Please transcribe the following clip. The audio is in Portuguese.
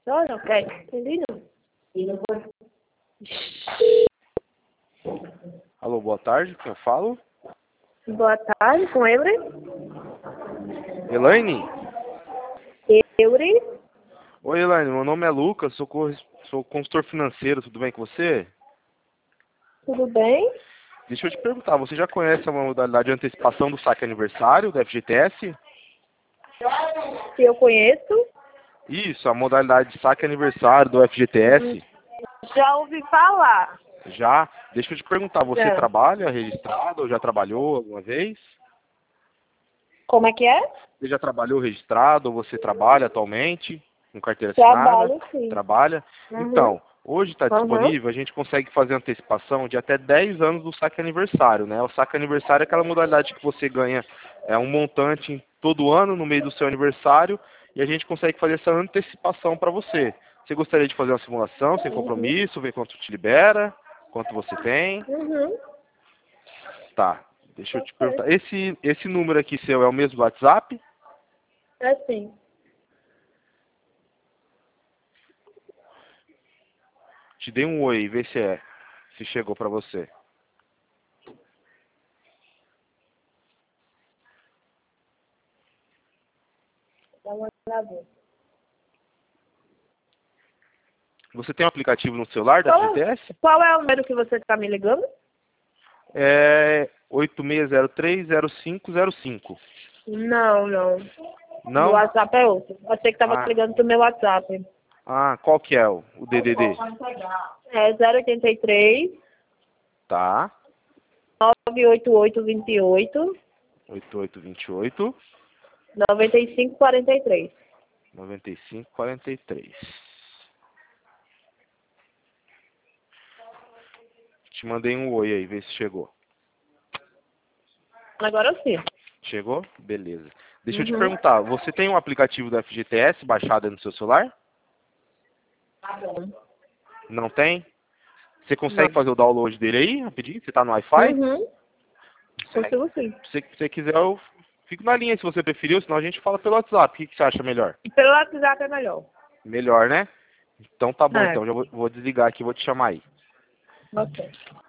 Olha, ok. Entendi não. Alô, boa tarde, quem eu falo? Boa tarde, com Eury. Elaine? Eury. Oi, Elaine, meu nome é Lucas, sou consultor financeiro, tudo bem com você? Tudo bem? Deixa eu te perguntar, você já conhece a modalidade de antecipação do saque aniversário, do FGTS? Se eu conheço. Isso, a modalidade de saque aniversário do FGTS. Já ouvi falar. Já? Deixa eu te perguntar, você Já. trabalha registrado ou já trabalhou alguma vez? Como é que é? Você já trabalhou registrado ou você trabalha atualmente com carteira assinada? Trabalho, sim. Trabalha? Uhum. Então, hoje está Uhum. disponível, a gente consegue fazer antecipação de até 10 anos do saque aniversário, né? O saque aniversário é aquela modalidade que você ganha um montante todo ano no meio do seu aniversário e a gente consegue fazer essa antecipação para você. Você gostaria de fazer uma simulação sem Uhum. compromisso, ver quanto te libera, quanto você tem? Uhum. Tá. Deixa eu te Ok. perguntar. Esse número aqui seu é o mesmo do WhatsApp? É sim. Te dei um oi, vê se chegou para você. Dá uma olhada. Você tem um aplicativo no celular da Qual, FGTS? qual é o número que você está me ligando? É 86030505. Não, não. Do Não? WhatsApp é outro. Eu achei que estava Ah, ligando pro meu WhatsApp. qual que é o DDD? É 083 Tá. 98828 8828 9543. 9543. Te mandei um oi aí, vê se chegou. Agora sim. Chegou? Beleza. Deixa eu te Uhum. perguntar, você tem um aplicativo do FGTS baixado aí no seu celular? Tá bom. Não tem? Você Não. consegue fazer o download dele aí, rapidinho? Você tá no Wi-Fi? Uhum. Consegue. Consigo sim. Se você quiser, eu fico na linha se você preferiu, senão a gente fala pelo WhatsApp. O que você acha melhor? Pelo WhatsApp é melhor. Melhor, né? Então tá bom, É. então. Já vou desligar aqui e vou te chamar aí. Ok.